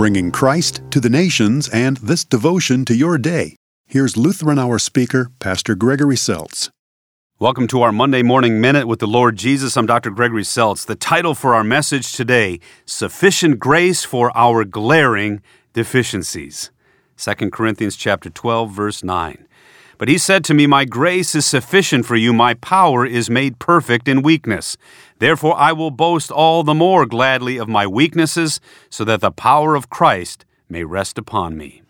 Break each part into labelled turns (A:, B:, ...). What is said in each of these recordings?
A: bringing Christ to the nations and this devotion to your day. Here's Lutheran Hour speaker, Pastor Gregory Seltz.
B: Welcome to our Monday Morning Minute with the Lord Jesus. I'm Dr. Gregory Seltz. The title for our message today, Sufficient Grace for Our Glaring Deficiencies. 2 Corinthians chapter 12, verse 9. But he said to me, My grace is sufficient for you, my power is made perfect in weakness. Therefore I will boast all the more gladly of my weaknesses, so that the power of Christ may rest upon me.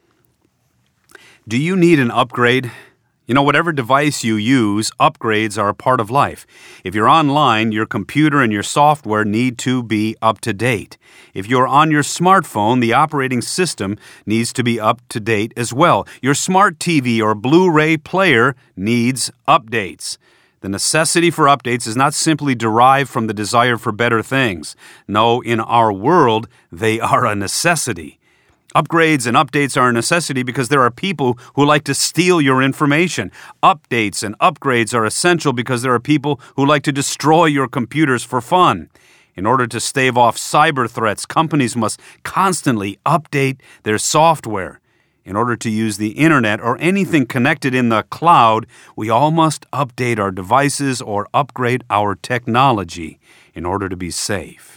B: Do you need an upgrade? You know, whatever device you use, upgrades are a part of life. If you're online, your computer and your software need to be up to date. If you're on your smartphone, the operating system needs to be up to date as well. Your smart TV or Blu-ray player needs updates. The necessity for updates is not simply derived from the desire for better things. No, in our world, they are a necessity. Upgrades and updates are a necessity because there are people who like to steal your information. Updates and upgrades are essential because there are people who like to destroy your computers for fun. In order to stave off cyber threats, companies must constantly update their software. In order to use the internet or anything connected in the cloud, we all must update our devices or upgrade our technology in order to be safe.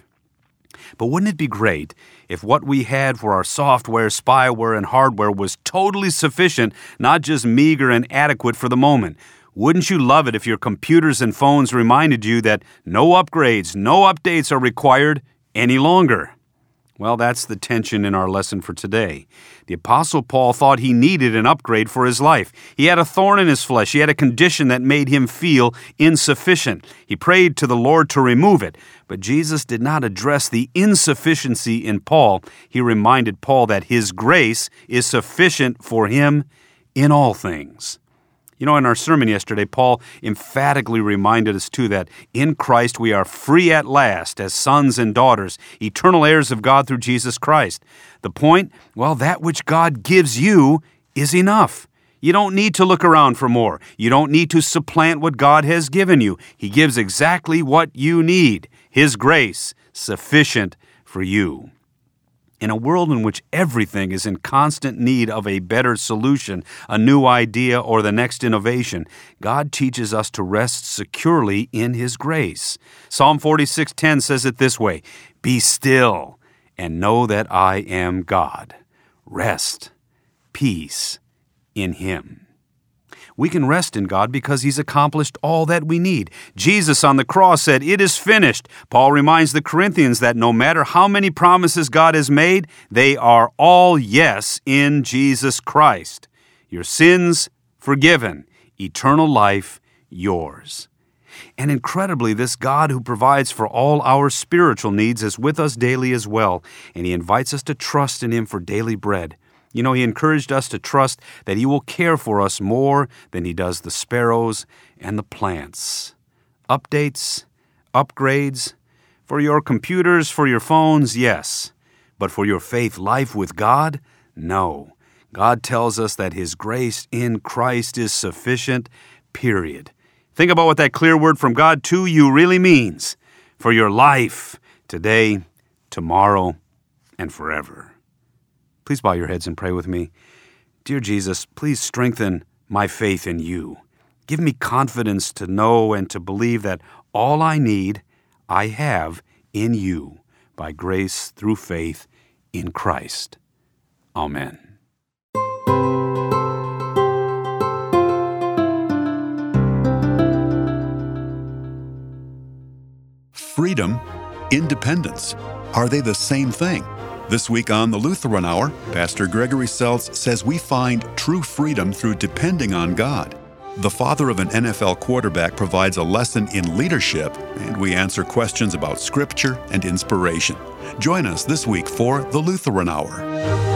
B: But wouldn't it be great if what we had for our software, spyware, and hardware was totally sufficient, not just meager and adequate for the moment? Wouldn't you love it if your computers and phones reminded you that no upgrades, no updates are required any longer? Well, that's the tension in our lesson for today. The Apostle Paul thought he needed an upgrade for his life. He had a thorn in his flesh. He had a condition that made him feel insufficient. He prayed to the Lord to remove it. But Jesus did not address the insufficiency in Paul. He reminded Paul that his grace is sufficient for him in all things. You know, in our sermon yesterday, Paul emphatically reminded us, too, that in Christ we are free at last as sons and daughters, eternal heirs of God through Jesus Christ. The point? Well, that which God gives you is enough. You don't need to look around for more. You don't need to supplant what God has given you. He gives exactly what you need. His grace, sufficient for you. In a world in which everything is in constant need of a better solution, a new idea, or the next innovation, God teaches us to rest securely in His grace. Psalm 46:10 says it this way, Be still and know that I am God. Rest, peace in Him. We can rest in God because He's accomplished all that we need. Jesus on the cross said, It is finished. Paul reminds the Corinthians that no matter how many promises God has made, they are all yes in Jesus Christ. Your sins forgiven, eternal life yours. And incredibly, this God who provides for all our spiritual needs is with us daily as well, and He invites us to trust in Him for daily bread. You know, He encouraged us to trust that He will care for us more than He does the sparrows and the plants. Updates, upgrades, for your computers, for your phones, yes. But for your faith life with God, no. God tells us that His grace in Christ is sufficient, period. Think about what that clear word from God to you really means for your life, today, tomorrow, and forever. Please bow your heads and pray with me. Dear Jesus, please strengthen my faith in You. Give me confidence to know and to believe that all I need, I have in You, by grace through faith in Christ. Amen.
A: Freedom, independence. Are they the same thing? This week on the Lutheran Hour, Pastor Gregory Seltz says we find true freedom through depending on God. The father of an NFL quarterback provides a lesson in leadership, and we answer questions about Scripture and inspiration. Join us this week for the Lutheran Hour.